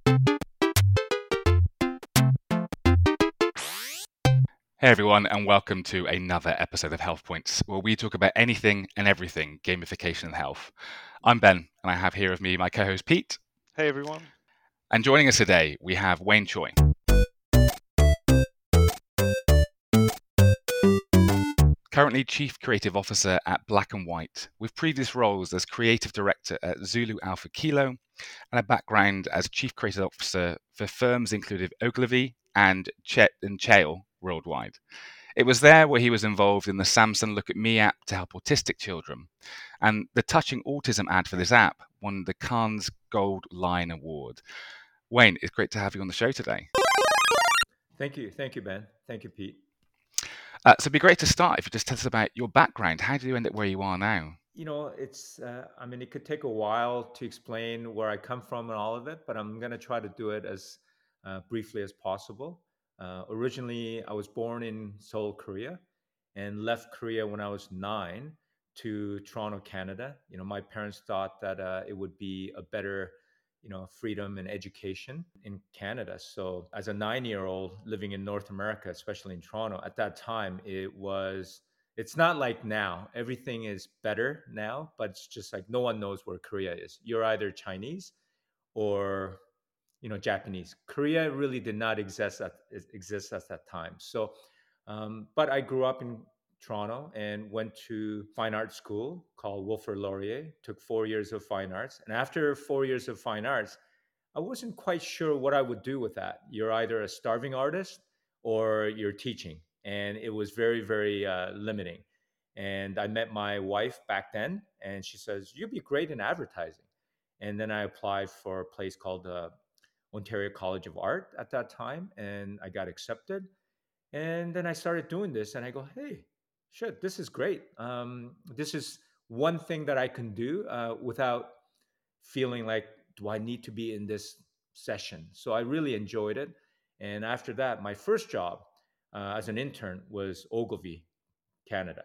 Hey everyone, and welcome to another episode of Health Points, where we talk about anything and everything gamification and health. I'm Ben, and I have here with me my co host Pete. Hey everyone. And joining us today, we have Wayne Choi, currently Chief Creative Officer at Black and White, with previous roles as Creative Director at Zulu Alpha Kilo, and a background as Chief Creative Officer for firms including Ogilvy and Chale worldwide. It was there where he was involved in the Samsung Look at Me app to help autistic children. And the touching autism ad for this app won the Cannes Gold Lion Award. Wayne, it's great to have you on the show today. Thank you. Thank you, Ben. Thank you, Pete. So it'd be great to start if you just tell us about your background. How did you end up where you are now? It could take a while to explain where I come from and all of it, but I'm going to try to do it as briefly as possible. Originally, I was born in Seoul, Korea, and left Korea when I was 9 to Toronto, Canada. My parents thought that it would be a better, freedom and education in Canada. So, as a 9-year-old living in North America, especially in Toronto, at that time, it's not like now. Everything is better now, but it's just like no one knows where Korea is. You're either Chinese or Japanese. Korea really did not exist at that time. So, but I grew up in Toronto and went to fine art school called Wilfrid Laurier. Took 4 years of fine arts, and after 4 years of fine arts, I wasn't quite sure what I would do with that. You're either a starving artist or you're teaching, and it was very, very limiting. And I met my wife back then, and she says, "You'd be great in advertising." And then I applied for a place called Ontario College of Art at that time, and I got accepted. And then I started doing this, and I go, "Hey, shit, this is great. This is one thing that I can do without feeling like, do I need to be in this session?" So I really enjoyed it. And after that, my first job as an intern was Ogilvy, Canada.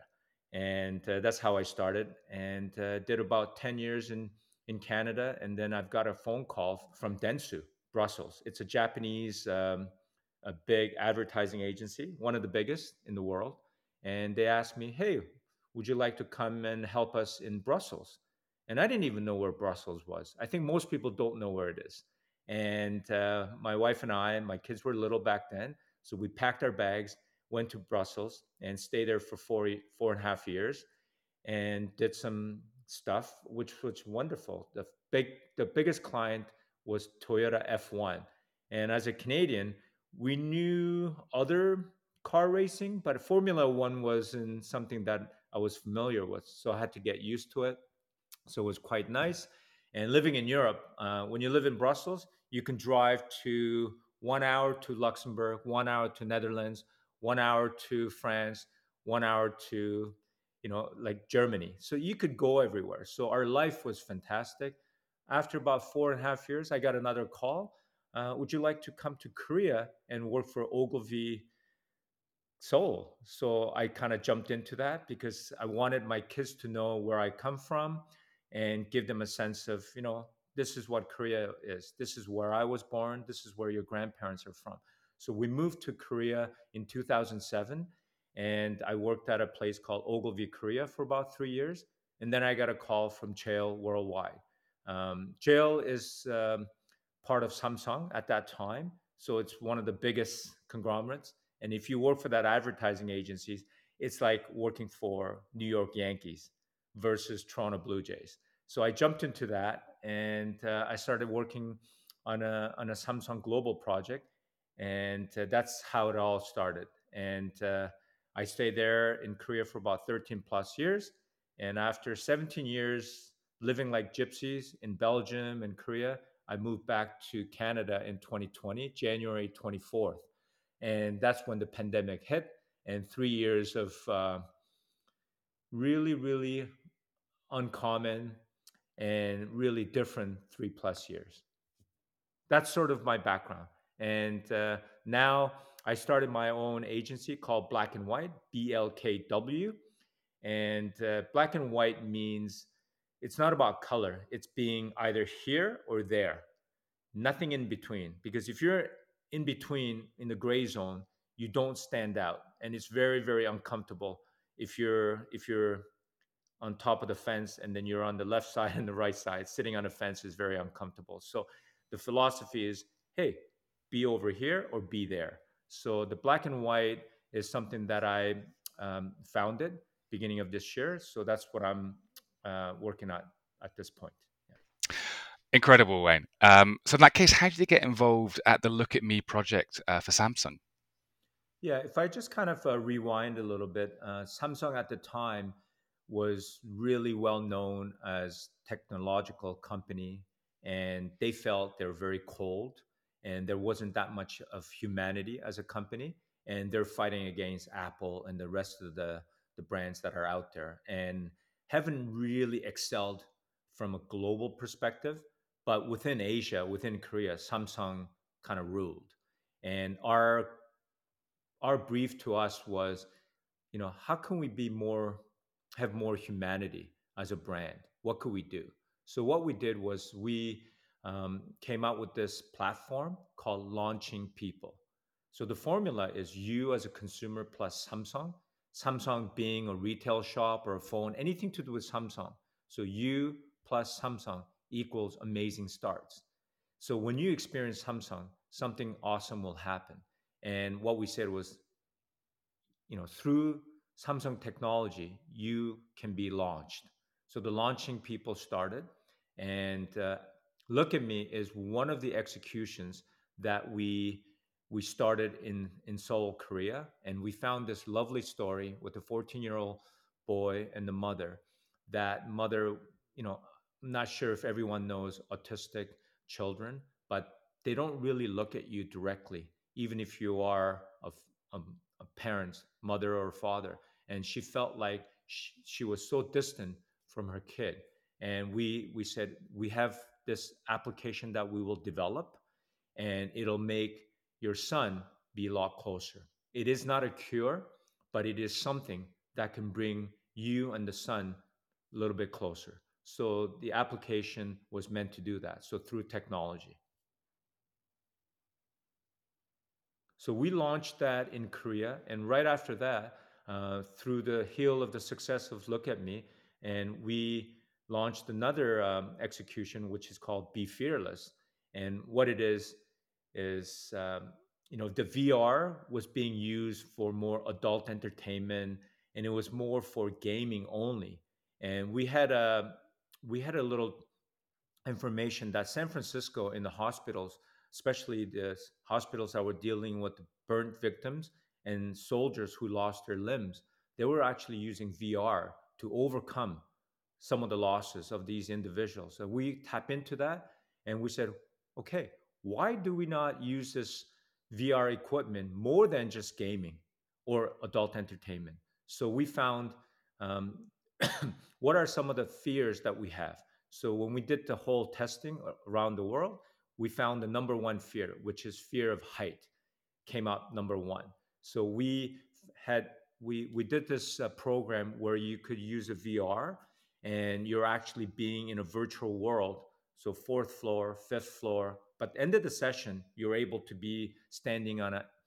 And that's how I started, and did about 10 years in Canada. And then I've got a phone call from Dentsu, Brussels. It's a Japanese, a big advertising agency, one of the biggest in the world. And they asked me, "Hey, would you like to come and help us in Brussels?" And I didn't even know where Brussels was. I think most people don't know where it is. And my wife and I, and my kids were little back then. So we packed our bags, went to Brussels, and stayed there for 4.5 years, and did some stuff, which was wonderful. The biggest client was Toyota F1, and as a Canadian, we knew other car racing, but Formula One wasn't something that I was familiar with, so I had to get used to it. So it was quite nice. And living in Europe, when you live in Brussels, you can drive to 1 hour to Luxembourg, 1 hour to Netherlands, 1 hour to France, 1 hour to, like Germany. So you could go everywhere. So our life was fantastic. After about 4.5 years, I got another call. Would you like to come to Korea and work for Ogilvy Seoul? So I kind of jumped into that because I wanted my kids to know where I come from and give them a sense of, this is what Korea is. This is where I was born. This is where your grandparents are from. So we moved to Korea in 2007, and I worked at a place called Ogilvy Korea for about 3 years. And then I got a call from Jail Worldwide. Jail is part of Samsung at that time. So it's one of the biggest conglomerates. And if you work for that advertising agencies, it's like working for New York Yankees versus Toronto Blue Jays. So I jumped into that, and I started working on a Samsung Global project, and that's how it all started. And I stayed there in Korea for about 13 plus years. And after 17 years living like gypsies in Belgium and Korea, I moved back to Canada in 2020, January 24th. And that's when the pandemic hit, and 3 years of really, really uncommon and really different 3 plus years. That's sort of my background. And now I started my own agency called Black and White, BLKW. And black and white means it's not about color, it's being either here or there. nothing in between. Because if you're in between in the gray zone, you don't stand out, and it's very, very uncomfortable if you're on top of the fence and then you're on the left side and the right side. Sitting on a fence is very uncomfortable. So the philosophy is, hey, be over here or be there. So the black and white is something that I founded beginning of this year. So that's what I'm working on at this point. Yeah. Incredible, Wayne. So in that case, how did you get involved at the Look at Me project for Samsung? Yeah, if I just kind of rewind a little bit, Samsung at the time was really well known as technological company, and they felt they were very cold, and there wasn't that much of humanity as a company, and they're fighting against Apple and the rest of the brands that are out there, and haven't really excelled from a global perspective, but within Asia, within Korea, Samsung kind of ruled, and our brief to us was, how can we be more, have more humanity as a brand? What could we do? So what we did was we came out with this platform called Launching People. So the formula is you as a consumer plus Samsung, Samsung being a retail shop or a phone, anything to do with Samsung. So you plus Samsung equals amazing starts. So when you experience Samsung, something awesome will happen. And what we said was, through Samsung technology, you can be launched. So the launching people started, and Look at Me is one of the executions that we started in Seoul, Korea, and we found this lovely story with a 14-year-old boy and the mother. That mother, I'm not sure if everyone knows autistic children, but they don't really look at you directly, even if you are a, a parent, mother or father. And she felt like she was so distant from her kid. And we said, we have this application that we will develop, and it'll make your son be a lot closer. It is not a cure, but it is something that can bring you and the son a little bit closer. So the application was meant to do that. So through technology. So we launched that in Korea, and right after that, through the heel of the success of Look at Me, and we launched another execution, which is called Be Fearless. And what it is, the VR was being used for more adult entertainment, and it was more for gaming only. And we had a little information that San Francisco in the hospitals, especially the hospitals that were dealing with burnt victims and soldiers who lost their limbs, they were actually using VR to overcome some of the losses of these individuals. So we tap into that and we said, okay, why do we not use this VR equipment more than just gaming or adult entertainment? So we found um, what are some of the fears that we have. So when we did the whole testing around the world, we found the number one fear, which is fear of height, came out number one. So had we did this program where you could use a VR and you're actually being in a virtual world. So fourth floor, fifth floor. But at the end of the session, you're able to be standing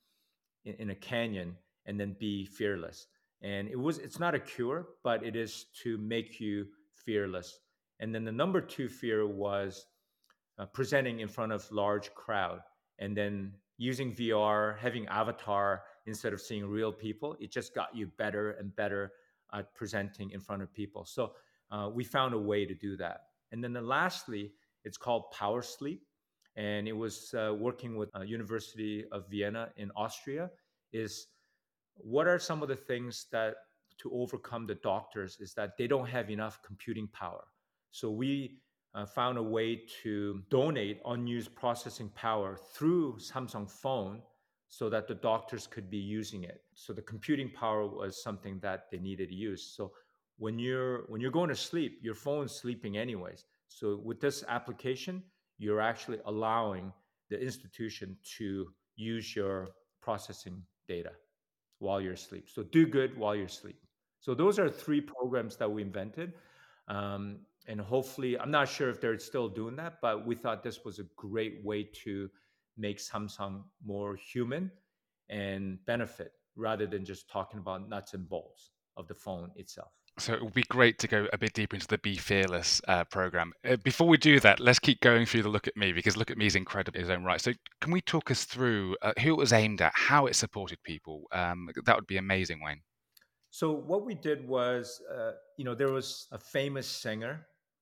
in a canyon and then be fearless. And it's not a cure, but it is to make you fearless. And then the number two fear was presenting in front of large crowd, and then using VR, having avatar instead of seeing real people. It just got you better and better at presenting in front of people. So we found a way to do that. And then lastly, it's called Power Sleep, and it was working with University of Vienna in Austria. Is what are some of the things that to overcome the doctors is that they don't have enough computing power. So we found a way to donate unused processing power through Samsung phone so that the doctors could be using it. So the computing power was something that they needed to use. So when you're going to sleep, your phone's sleeping anyways. So with this application, you're actually allowing the institution to use your processing data while you're asleep. So do good while you're asleep. So those are three programs that we invented. And hopefully, I'm not sure if they're still doing that, but we thought this was a great way to make Samsung more human and benefit rather than just talking about nuts and bolts of the phone itself. So it would be great to go a bit deeper into the Be Fearless program. Before we do that, let's keep going through the Look at Me, because Look at Me is incredible in its own right. So can we talk us through who it was aimed at, how it supported people? That would be amazing, Wayne. So what we did was, there was a famous singer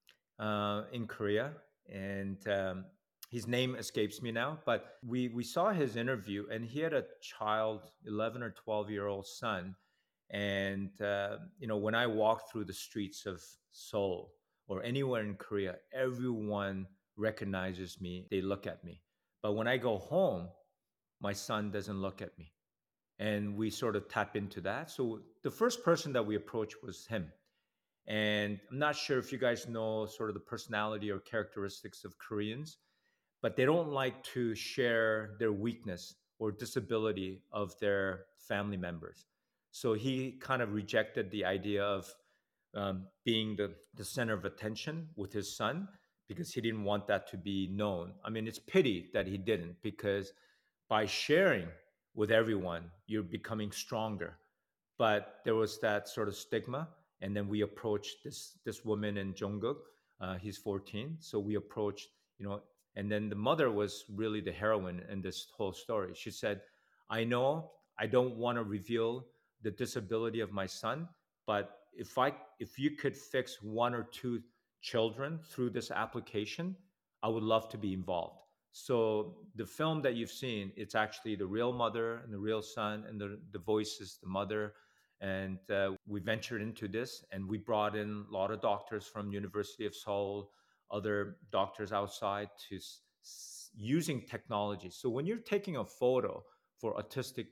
in Korea, and his name escapes me now. But we saw his interview, and he had a child, 11 or 12-year-old son. And when I walk through the streets of Seoul or anywhere in Korea, everyone recognizes me. They look at me. But when I go home, my son doesn't look at me, and we sort of tap into that. So the first person that we approached was him. And I'm not sure if you guys know sort of the personality or characteristics of Koreans, but they don't like to share their weakness or disability of their family members. So he kind of rejected the idea of being the center of attention with his son because he didn't want that to be known. I mean, it's pity that he didn't, because by sharing with everyone, you're becoming stronger. But there was that sort of stigma, and then we approached this woman in Jungkook. He's 14, so we approached, and then the mother was really the heroine in this whole story. She said, "I know I don't want to reveal the disability of my son, but if you could fix one or two children through this application, I would love to be involved." So the film that you've seen, it's actually the real mother and the real son, and the voice is the mother. And we ventured into this, and we brought in a lot of doctors from University of Seoul, other doctors outside to using technology. So when you're taking a photo for autistic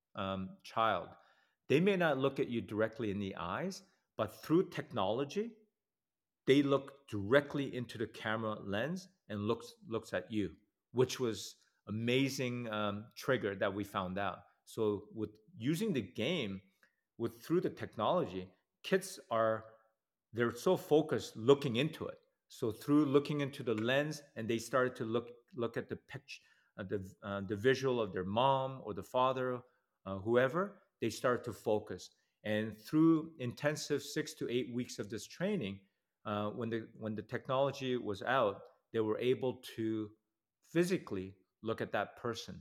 child, they may not look at you directly in the eyes, but through technology, they look directly into the camera lens and looks at you, which was amazing trigger that we found out. So with using the game, with through the technology, kids are they're so focused looking into it. So through looking into the lens, and they started to look at the picture, the visual of their mom or the father, whoever. They start to focus, and through intensive 6 to 8 weeks of this training, when the technology was out, they were able to physically look at that person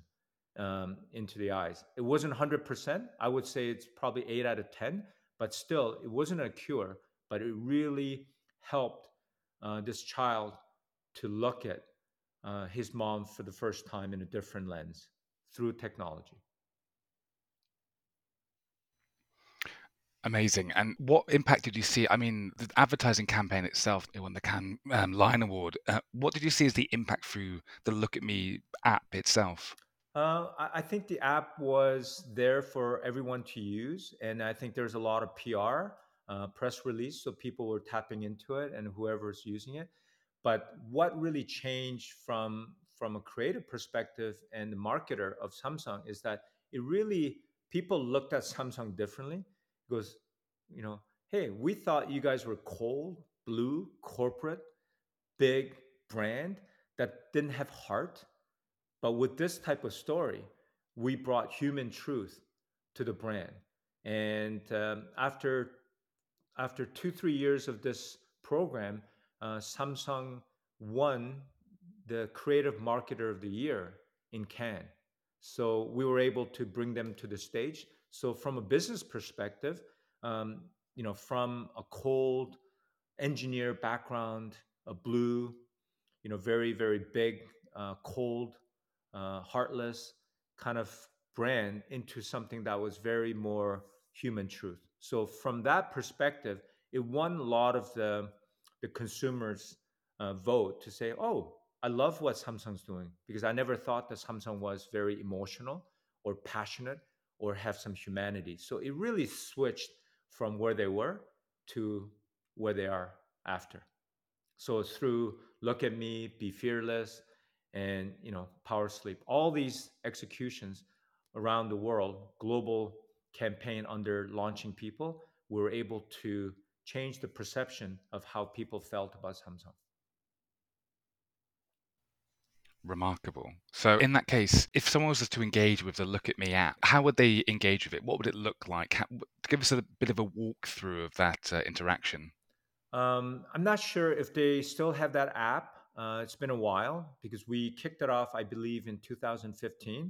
into the eyes. It wasn't 100%. I would say it's probably 8 out of 10, but still, it wasn't a cure. But it really helped this child to look at his mom for the first time in a different lens through technology. Amazing. And what impact did you see? I mean, the advertising campaign itself, it won the Cannes Lion Award. What did you see as the impact through the Look at Me app itself? I think the app was there for everyone to use, and I think there's a lot of PR, press release, so people were tapping into it, and whoever's using it. But what really changed from a creative perspective and the marketer of Samsung is that it really people looked at Samsung differently. Because, hey, we thought you guys were cold, blue, corporate, big brand that didn't have heart, but with this type of story, we brought human truth to the brand. And after 2 3 years of this program, Samsung won the Creative Marketer of the Year in Cannes. So we were able to bring them to the stage. So from a business perspective, from a cold engineer background, a blue, very very big, cold, heartless kind of brand into something that was very more human truth. So from that perspective, it won a lot of the consumers' vote to say, "Oh, I love what Samsung's doing," because I never thought that Samsung was very emotional or passionate or have some humanity. So it really switched from where they were to where they are after. So through Look at Me, Be Fearless, and Power Sleep, all these executions around the world, global campaign under Launching People, we were able to changed the perception of how people felt about Samsung. Remarkable. So, in that case, if someone was to engage with the Look at Me app, how would they engage with it? What would it look like? Give us a bit of a walkthrough of that interaction. I'm not sure if they still have that app. It's been a while because we kicked it off, I believe, in 2015.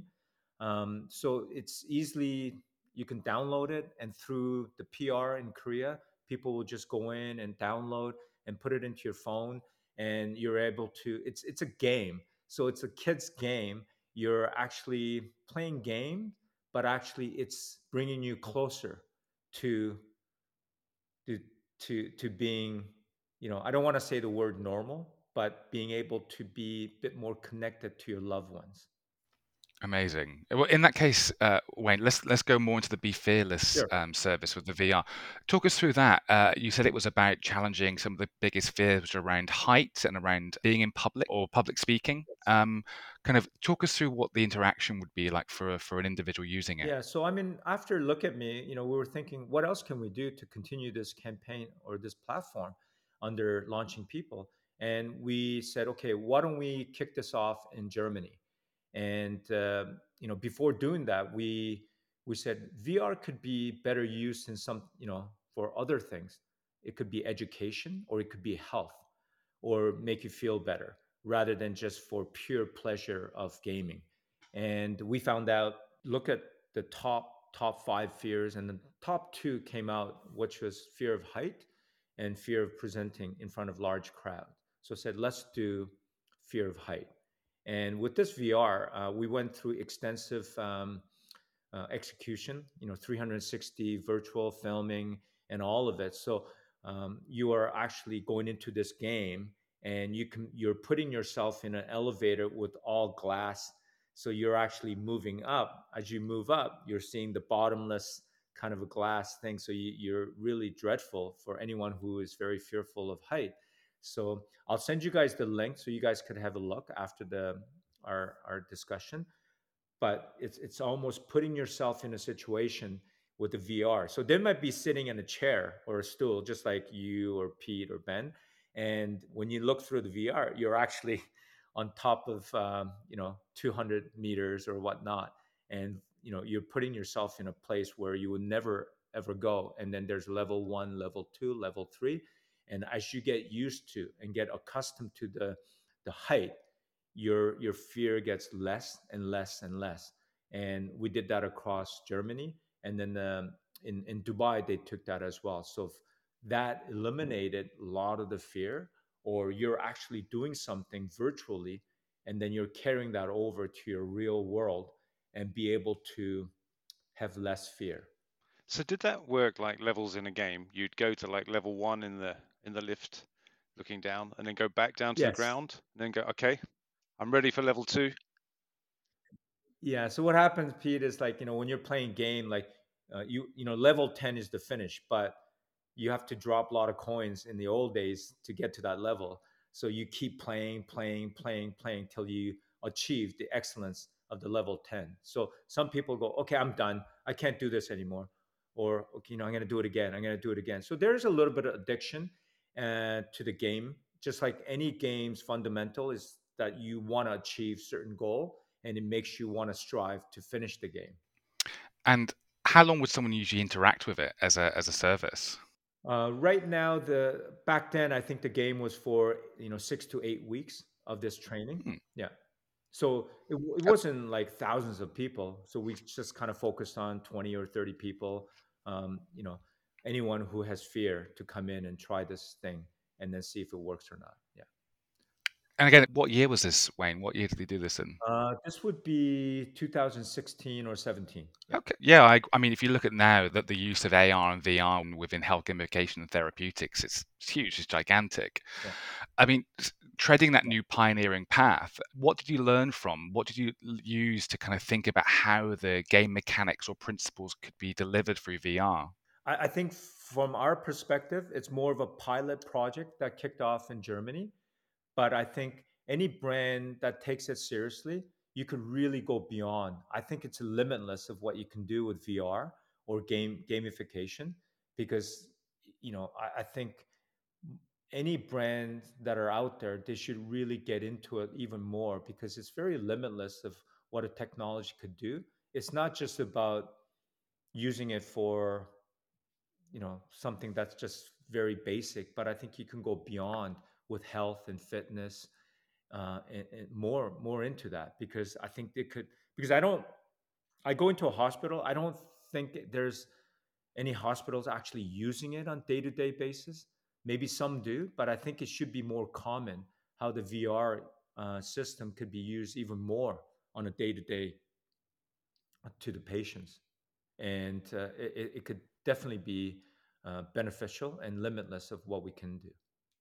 So it's easily, you can download it, and through the PR in Korea, people will just go in and download and put it into your phone, and you're able to. It's a game, so it's a kid's game. You're actually playing game, but actually it's bringing you closer to to to being, I don't want to say the word normal, but being able to be a bit more connected to your loved ones. Amazing. Well, in that case, Wayne, let's go more into the Be Fearless Sure. service with the VR. Talk us through that. You said it was about challenging some of the biggest fears around height and around being in public or public speaking. Kind of talk us through what the interaction would be like for an individual using it. Yeah, so I mean, after Look at Me, we were thinking, what else can we do to continue this campaign or this platform under launching people? And we said, okay, why don't we kick this off in Germany? And before doing that, we said VR could be better used in some, for other things. It could be education, or it could be health, or make you feel better, rather than just for pure pleasure of gaming. And we found out, look at the top five fears, and the top two came out, which was fear of height and fear of presenting in front of large crowd. So I said, let's do fear of height. And with this VR, we went through extensive execution, 360 virtual filming and all of it. So you are actually going into this game, and you're putting yourself in an elevator with all glass. So you're actually moving up. As you move up, you're seeing the bottomless kind of a glass thing. So you're really dreadful for anyone who is very fearful of height. So I'll send you guys the link so you guys could have a look after our discussion. But it's almost putting yourself in a situation with the VR. So they might be sitting in a chair or a stool, just like you or Pete or Ben. And when you look through the VR, you're actually on top of 200 meters or whatnot, and you're putting yourself in a place where you would never ever go. And then there's level one, level two, level three, and as you get used to and get accustomed to the height, your fear gets less and less and less. And we did that across Germany, and then in Dubai they took that as well. So that eliminated a lot of the fear, or you're actually doing something virtually, and then you're carrying that over to your real world and be able to have less fear. So did that work like levels in a game? You'd go to like level one in the lift, looking down, and then go back down to the Yes. ground, and then go, okay, I'm ready for level two. Yeah. So what happens, Pete, is like, when you're playing game, like level 10 is the finish, but you have to drop a lot of coins in the old days to get to that level. So you keep playing, playing, playing, playing till you achieve the excellence of the level 10. So some people go, okay, I'm done. I can't do this anymore. Or, okay, I'm going to do it again. I'm going to do it again. So there's a little bit of addiction to the game. Just like any game's fundamental is that you want to achieve certain goal, and it makes you want to strive to finish the game. And how long would someone usually interact with it as a service? Right now, the back then, I think the game was for 6 to 8 weeks of this training. Hmm. Yeah, so it wasn't like thousands of people. So we just kind of focused on 20 or 30 people. Anyone who has fear to come in and try this thing, and then see if it works or not. Yeah. And again, what year was this, Wayne? What year did they do this in? This would be 2016 or 17. Yeah. Okay. Yeah, I mean, if you look at now that the use of AR and VR within health gamification and therapeutics, it's huge, it's gigantic. Yeah. I mean, treading that new pioneering path, what did you learn from? What did you use to kind of think about how the game mechanics or principles could be delivered through VR? I think from our perspective, it's more of a pilot project that kicked off in Germany. But I think any brand that takes it seriously, you could really go beyond. I think it's limitless of what you can do with VR or gamification, because I think any brands that are out there, they should really get into it even more because it's very limitless of what a technology could do. It's not just about using it for something that's just very basic, but I think you can go beyond with health and fitness, and more into that, because I think it could, because I go into a hospital, I don't think there's any hospitals actually using it on day-to-day basis. Maybe some do, but I think it should be more common how the VR system could be used even more on a day-to-day to the patients. And it could definitely be beneficial and limitless of what we can do.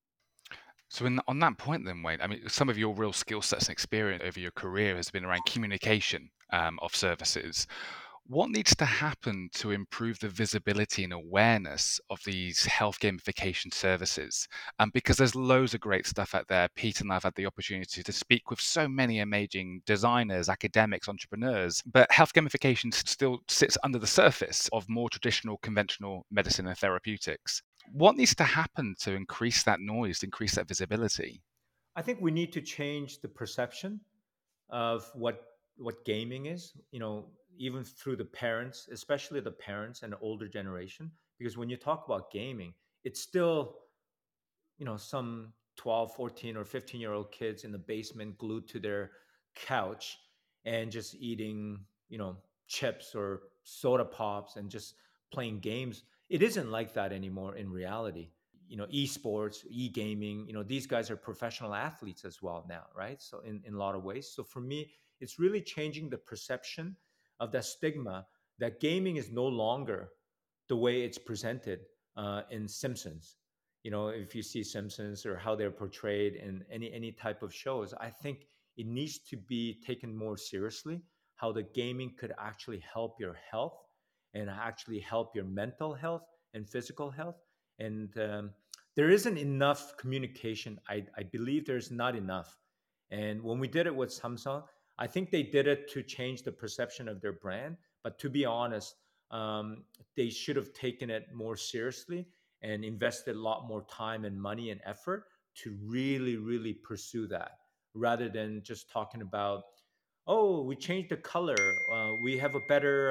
So on that point then, Wayne, I mean, some of your real skill sets and experience over your career has been around communication of services. What needs to happen to improve the visibility and awareness of these health gamification services? Because there's loads of great stuff out there. Pete and I've had the opportunity to speak with so many amazing designers, academics, entrepreneurs, but health gamification still sits under the surface of more traditional, conventional medicine and therapeutics. What needs to happen to increase that noise, increase that visibility? I think we need to change the perception of what gaming is, even through the parents, especially the parents and the older generation, because when you talk about gaming, it's still some 12, 14, or 15-year-old kids in the basement glued to their couch and just eating chips or soda pops and just playing games. It isn't like that anymore in reality. Esports, e-gaming, these guys are professional athletes as well now, right? So in a lot of ways, so for me, it's really changing the perception of that stigma that gaming is no longer the way it's presented in Simpsons. If you see Simpsons or how they're portrayed in any type of shows, I think it needs to be taken more seriously, how the gaming could actually help your health and actually help your mental health and physical health. And there isn't enough communication. I believe there's not enough. And when we did it with Samsung, I think they did it to change the perception of their brand. But to be honest, they should have taken it more seriously and invested a lot more time and money and effort to really, really pursue that, rather than just talking about, oh, we changed the color, we have a better,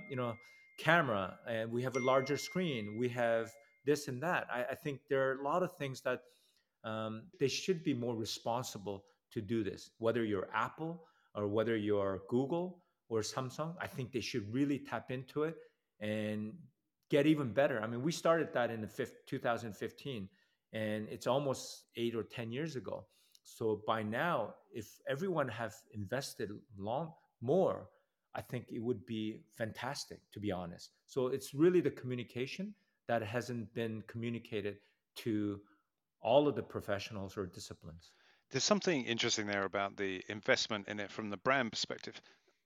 camera, and we have a larger screen, we have this and that. I think there are a lot of things that they should be more responsible to do this. Whether you're Apple or whether you're Google or Samsung, I think they should really tap into it and get even better. I mean, we started that in the 2015, and it's almost 8 or 10 years ago. So by now, if everyone have invested long more, I think it would be fantastic, to be honest. So it's really the communication that hasn't been communicated to all of the professionals or disciplines. There's something interesting there about the investment in it from the brand perspective.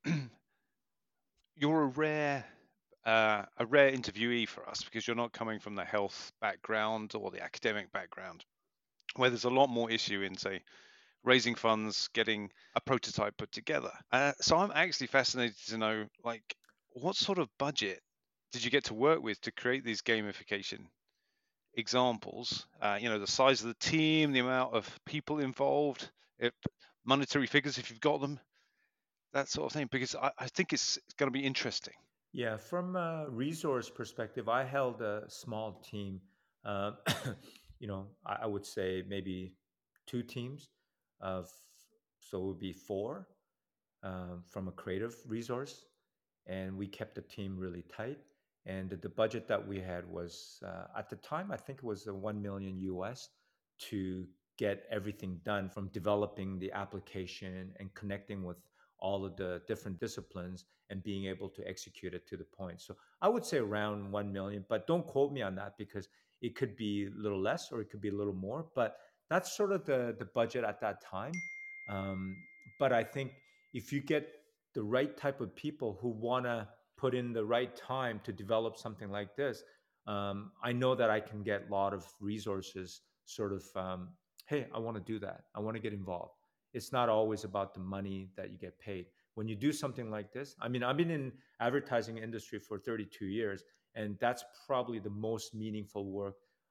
You're a rare interviewee for us because you're not coming from the health background or the academic background, where there's a lot more issue in, say, raising funds, getting a prototype put together. So I'm actually fascinated to know, like, what sort of budget did you get to work with to create these gamification examples? The size of the team, the amount of people involved, monetary figures if you've got them, that sort of thing, because I think it's going to be interesting. Yeah, from a resource perspective, I held a small team. Uh, I would say maybe two teams of, so it would be four from a creative resource, and we kept the team really tight. And the budget that we had was at the time, I think it was 1 million US to get everything done, from developing the application and connecting with all of the different disciplines and being able to execute it to the point. So I would say around 1 million, but don't quote me on that because it could be a little less or it could be a little more. But that's sort of the budget at that time. Um, but I think if you get the right type of people who want to put in the right time to develop something like this, I know that I can get a lot of resources sort of, hey, I want to do that. I want to get involved. It's not always about the money that you get paid. When you do something like this, I mean, I've been in advertising industry for 32 years, and that's probably the most meaningful work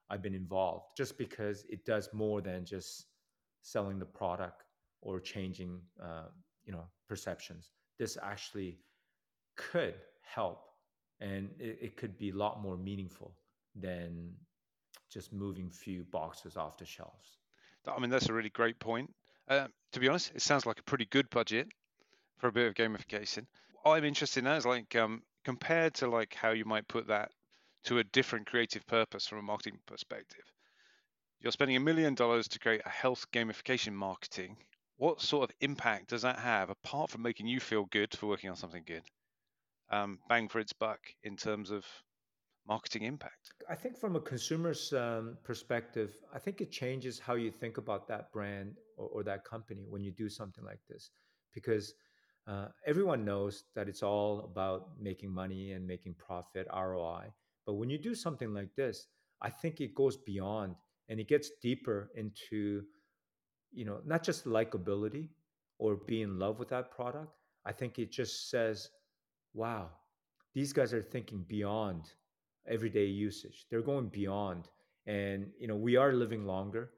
I've been involved, just because it does more than just selling the product or changing, perceptions. This actually could help, and it could be a lot more meaningful than just moving few boxes off the shelves. I mean, that's a really great point. To be honest, it sounds like a pretty good budget for a bit of gamification. What I'm interested in now is like compared to like how you might put that to a different creative purpose from a marketing perspective. You're spending $1 million to create a health gamification marketing. What sort of impact does that have apart from making you feel good for working on something good? Bang for its buck in terms of marketing impact. I think from a consumer's perspective, I think it changes how you think about that brand, or that company when you do something like this, because everyone knows that it's all about making money and making profit, ROI. But when you do something like this, I think it goes beyond, and it gets deeper into, not just likability or be in love with that product. I think it just says, wow, these guys are thinking beyond everyday usage. They're going beyond, and we are living longer.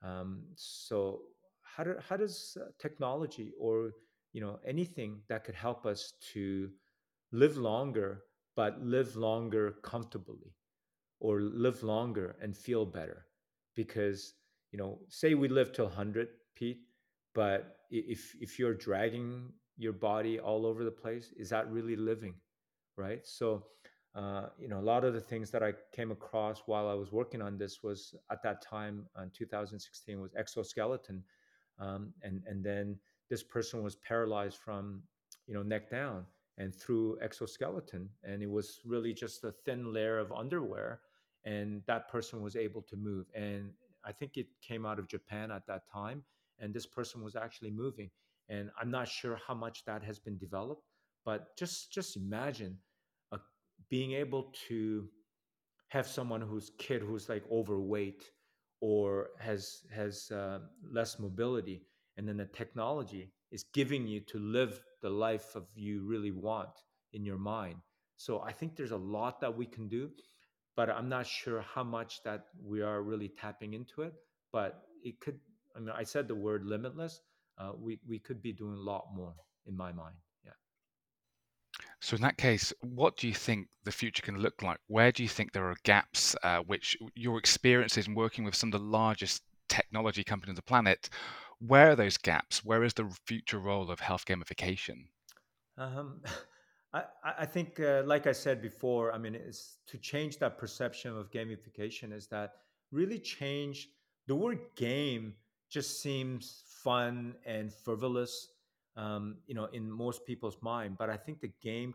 So how does technology, or anything that could help us to live longer, but live longer comfortably, or live longer and feel better? Because say we live till 100, Pete, but if you're dragging your body all over the place, is that really living? Right? So a lot of the things that I came across while I was working on this was, at that time in 2016, was exoskeleton. And then this person was paralyzed from neck down, and through exoskeleton, and it was really just a thin layer of underwear, and that person was able to move. And I think it came out of Japan at that time, and this person was actually moving. And I'm not sure how much that has been developed, but just imagine, uh, being able to have someone whose kid who's like overweight, or has less mobility, and then the technology is giving you to live the life of you really want in your mind. So I think there's a lot that we can do, but I'm not sure how much that we are really tapping into it. But it could, I mean, I said the word limitless. We could be doing a lot more in my mind. Yeah. So in that case, what do you think the future can look like? Where do you think there are gaps, which your experiences in working with some of the largest technology companies on the planet, where are those gaps? Where is the future role of health gamification? Um, I think, like I said before, I mean, it's to change that perception of gamification, is that really change the word game just seems fun and frivolous, in most people's mind. But I think the game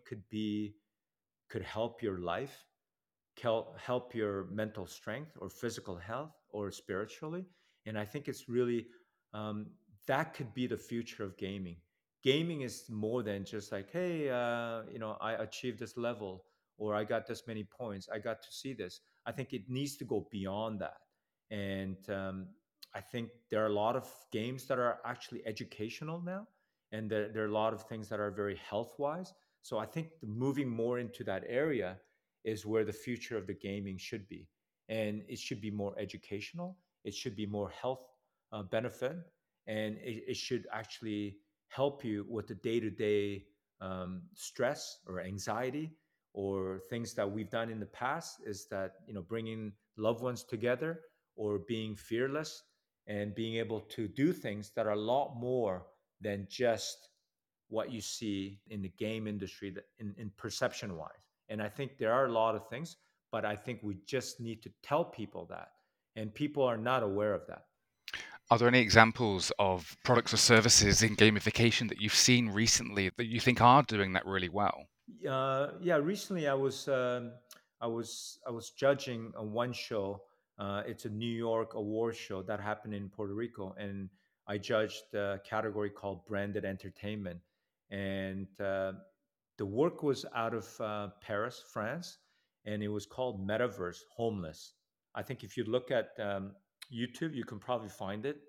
could help your life, help your mental strength or physical health or spiritually. And I think it's really, um, that could be the future of gaming. Gaming is more than just like, hey, I achieved this level, or I got this many points, I got to see this. I think it needs to go beyond that. And I think there are a lot of games that are actually educational now, and there are a lot of things that are very health wise. So I think moving more into that area is where the future of the gaming should be. And it should be more educational, it should be more health benefit, and it should actually help you with the day-to-day stress or anxiety, or things that we've done in the past, is that bringing loved ones together, or being fearless, and being able to do things that are a lot more than just what you see in the game industry, that in perception wise. And I think there are a lot of things, but I think we just need to tell people that, and people are not aware of that. Are there any examples of products or services in gamification that you've seen recently that you think are doing that really well? Yeah, recently I was judging a one show. It's a New York award show that happened in Puerto Rico, and I judged a category called branded entertainment. And the work was out of Paris, France, and it was called Metaverse Homeless. I think if you look at YouTube, you can probably find it.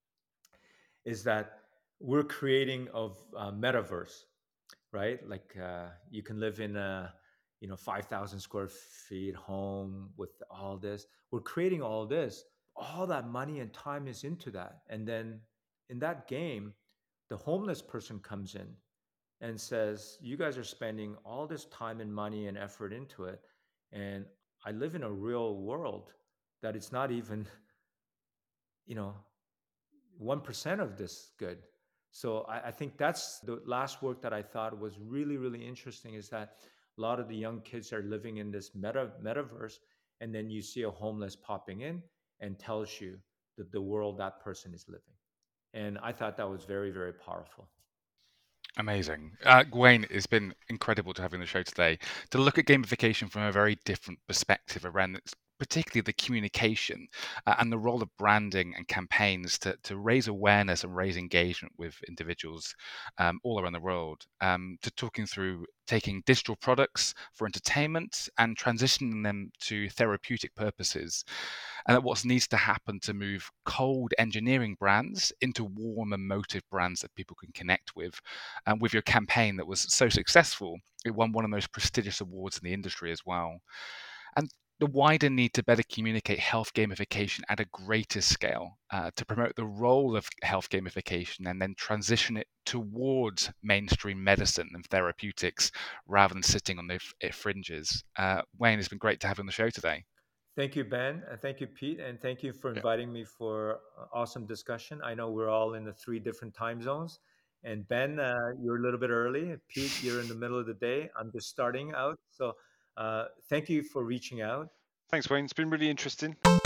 Is that we're creating of metaverse, right? Like you can live in a 5,000 square feet home with all this. We're creating all this. All that money and time is into that. And then in that game, the homeless person comes in and says, "You guys are spending all this time and money and effort into it. And I live in a real world that it's not even, you know, 1% of this good." So I think that's the last work that I thought was really, really interesting, is that a lot of the young kids are living in this metaverse, and then you see a homeless popping in and tells you the world that person is living. And I thought that was very, very powerful. Amazing. Gwen, it's been incredible to have you on the show today to look at gamification from a very different perspective around particularly the communication and the role of branding and campaigns to raise awareness and raise engagement with individuals all around the world, to talking through taking digital products for entertainment and transitioning them to therapeutic purposes, and that what needs to happen to move cold engineering brands into warm emotive brands that people can connect with. And with your campaign that was so successful, it won one of the most prestigious awards in the industry as well. And the wider need to better communicate health gamification at a greater scale, to promote the role of health gamification and then transition it towards mainstream medicine and therapeutics rather than sitting on the fringes. Wayne, it's been great to have you on the show today. Thank you, Ben. Thank you, Pete. And thank you for Yeah. inviting me for awesome discussion. I know we're all in the 3 different time zones. And Ben, you're a little bit early. Pete, you're in the middle of the day. I'm just starting out. So thank you for reaching out. Thanks, Wayne. It's been really interesting.